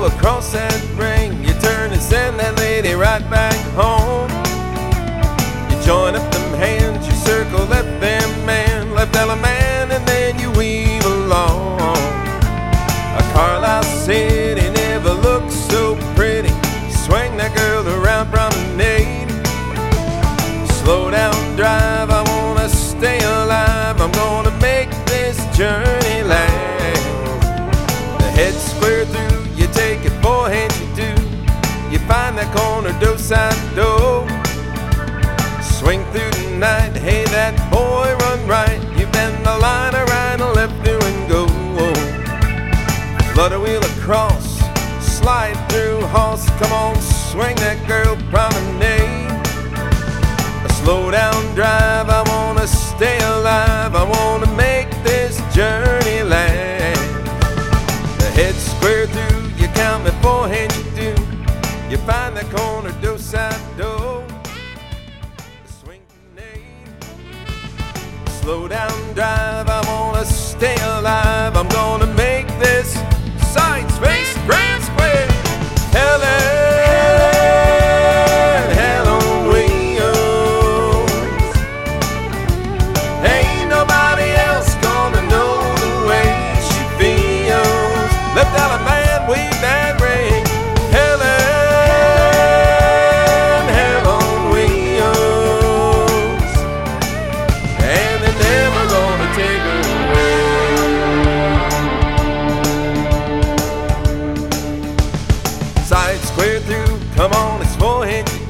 go across that ring. You turn and send that lady right back home. You join up them hands, you circle left them man, left Ella man, and then you weave along. A Carlisle City never looked so pretty. Swing that girl around promenade. Slow down, drive, I wanna stay alive. I'm gonna make this journey last. The head square through, you take it forehand, you do. You find that corner do-side door. Swing through the night, hey that boy run right. You bend the line right and left through and go. Flutter wheel across, slide through Hoss. Come on, swing that girl promenade. A slow down drive, I wanna stay alive. I wanna make this journey last. The head square through, you count me forehand, you do. You find that corner do-side door. Swing grenade. Slow down drive, I wanna stay alive. I'm gonna make this side space grand square. Helen, hell on wheels. Ain't nobody else gonna know the way she feels. Left out a man, weave that ring. Helen, hell on wheels. And they're never gonna take her away. Side square through, come on, it's forehand.